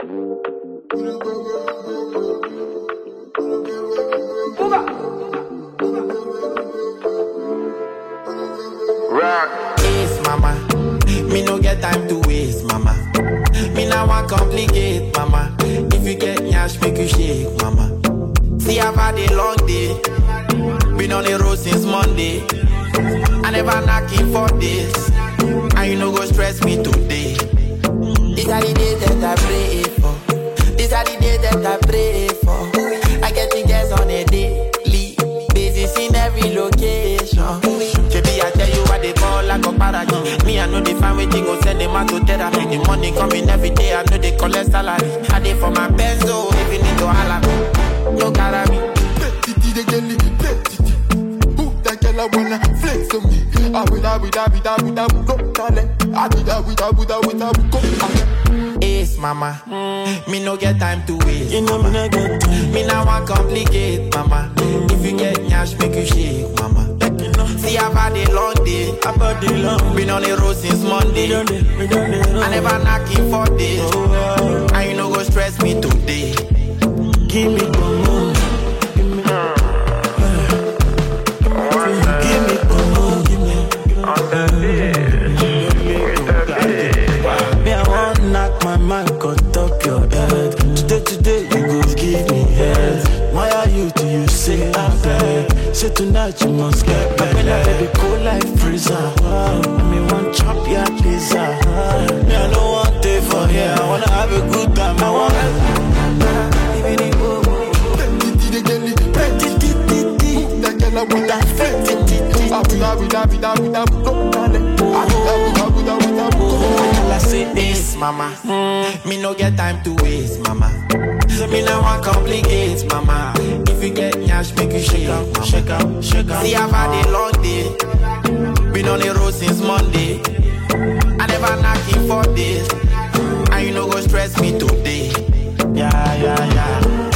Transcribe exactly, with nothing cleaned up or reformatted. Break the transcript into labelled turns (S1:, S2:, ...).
S1: Yes, mama. Me no get time to waste, mama. Me now want complicate, mama. If you get nyash, make you shake, mama. See, I've had a long day. Been on the road since Monday. I never knocking for this. And you no go stress me today. These are the days that I pray for. These are the days that I pray for. I get the gas on a daily basis in every location. Baby, I tell you what they call like a paragon. Me, I know they find waiting, go send them out to therapy. The money coming every day, I know they collect salary. I did for my benzo, if you need to holla me. No cara me.
S2: Petty, the girl, petty. Who that girl I wanna flex on me? I would, I would, I would, I would, I would, go talent. I would, I would, I would, I would, I would, go.
S1: Ace, mama. Mm. Me no get time to waste.
S3: You know me no get time.
S1: Me now want complicate, mama. Mm. If you get nyash, make you shake, mama. See, I've had a long day.
S3: I've had a long.
S1: Been on the road since Monday.
S3: We done it, we done it.
S1: I never knocking for this.
S3: Oh, oh.
S1: And you no go stress me today.
S3: Give me one more. Give me. Uh, give me one more. Give me. On the Me, I want knock my mind, cut up your head. Today, today, you go give me head. Why are you do you say I beg? Say tonight you must get back. When I baby cold like freezer. Wow. Me want chop your pizza. Me I don't want it for here. I wanna have a good time. I want even it go.
S2: Petty, the girl, petty. That girl I wanna flex on me. I would, I would, I would, I would, I would, go talent. I would, I would, I would, I would, I would, go.
S1: I say this, mama. Mm. Me no get time to waste, mama. Me no want complicate, mama. If you get nyash, make you shake up, mama.
S3: Shake up, shake up.
S1: See, I've had a long day. Been on the road since Monday. I never knocking for this. And you no go stress me today.
S3: Yeah, yeah, yeah.